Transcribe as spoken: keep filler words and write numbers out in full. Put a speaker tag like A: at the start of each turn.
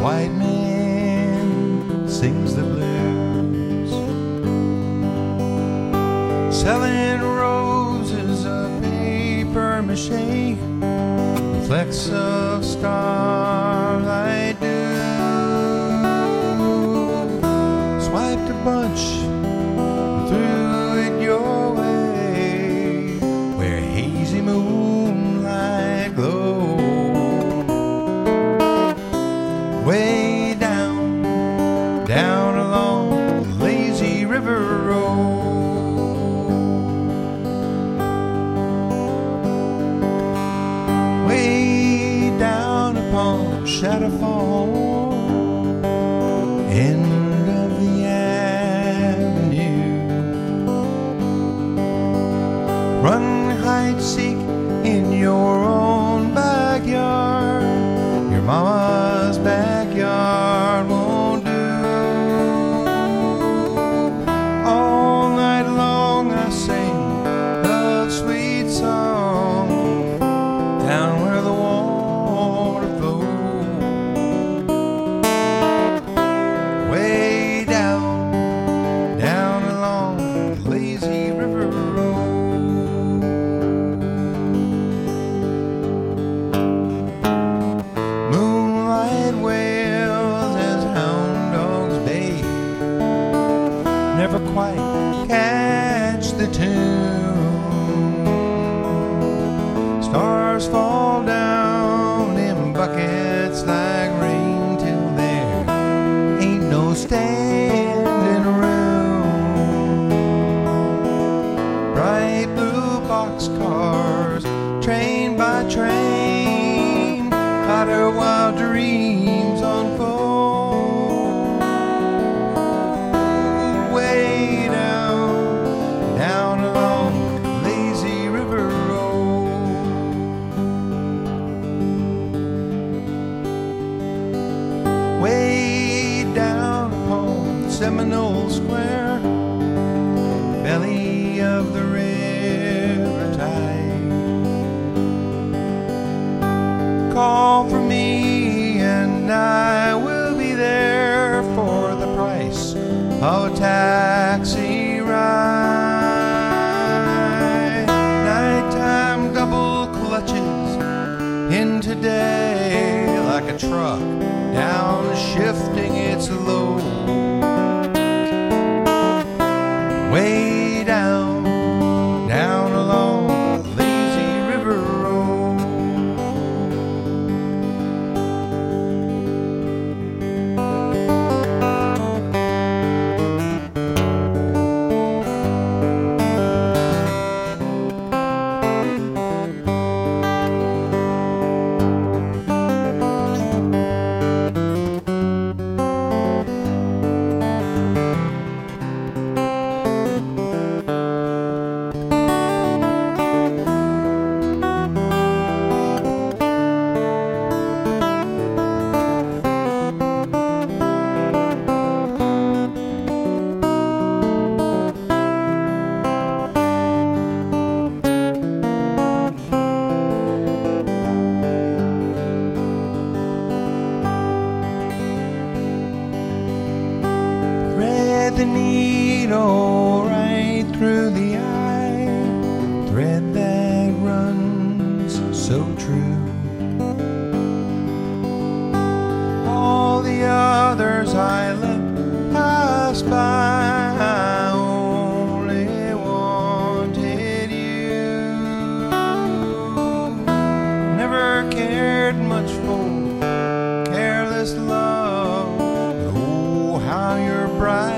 A: white man sings the blues, selling roses of paper mache, flecks of starlight dew. Swiped a bunch, threw it your way, where hazy moonlight glows. Way down, down along the lazy river road. Way down upon Shadowfall, end of the avenue. Run, hide, seek in your own backyard. Your mama's backyard won't do. All night long I sing a sweet song down where the water flows. Way down, down along the lazy river road. Moonlight wails as hound dogs bay, never quite catch the tune. Stars fall down in buckets like rain till there ain't no standing room. Bright blue boxcars, train by train, caught her wild dreams unfold. Way down, down along lazy river road. Way down upon Seminole Square, belly of the river tide. Call for me and I will be there for the price of a taxi ride. Nighttime double clutches into day like a truck down shifting its load. Way down, down along the lazy river road. The needle right through the eye, thread that runs so true. All the others I let pass by, I only wanted you. Never cared much for careless love, but oh how you're bright